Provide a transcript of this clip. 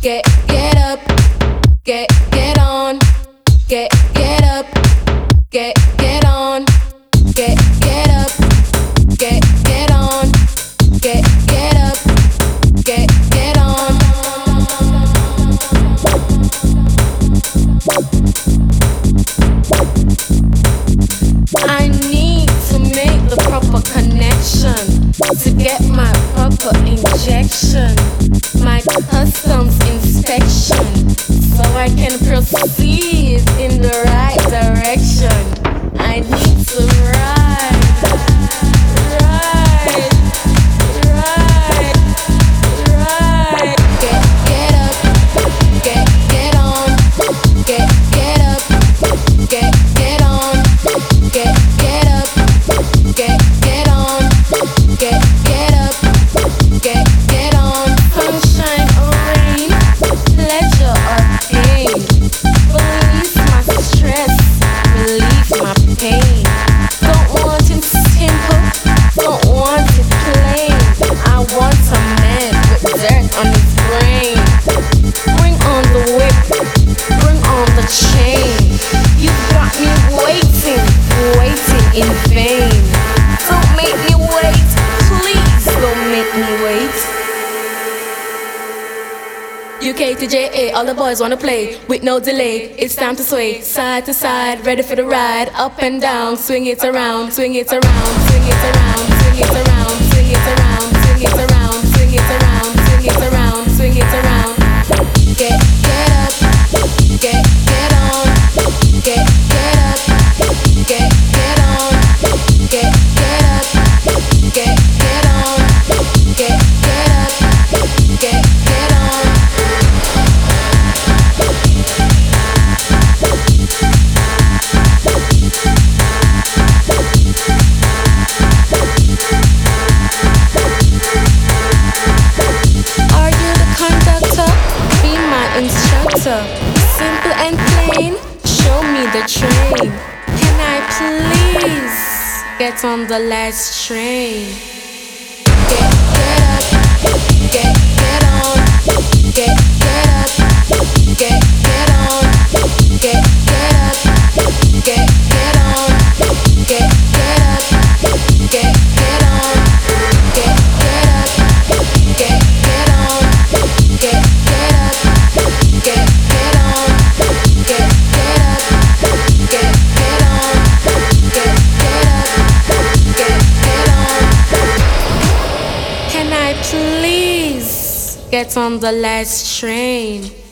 get up, get on, get up, get on, get up, get on, get up, get on. I need to make the proper connection to get my proper injection, my customs inspection, so I can proceed in the right direction. I need to ride, ride, ride, ride. Get up, get on, get up, get on, get up, get on, get up, get on. Sunshine or rain, pleasure or pain, release my stress, relieve my pain. Don't want it simple, don't want it plain. I want a man with dirt on his brain. Bring on the whip, bring on the chain. You got me waiting, waiting in vain. Don't make me wait, please don't make me wait. UK to JA, all the boys wanna play with no delay. It's time to sway side to side, ready for the ride. Up and down, swing it around, swing it around, swing it around, swing it around, swing it around, swing it around, swing it around, swing it around, swing it around. Get up, get on, get up, get on, get up, get on, get up, get on. Are you the conductor? Be my instructor. Simple and plain, show me the train. Can I please get on the last train? Get up, get on, get up, get on, get up, get on, get up, get on, get up, get on, get up, get on, get up, get on, get on. Can I please get on the last train?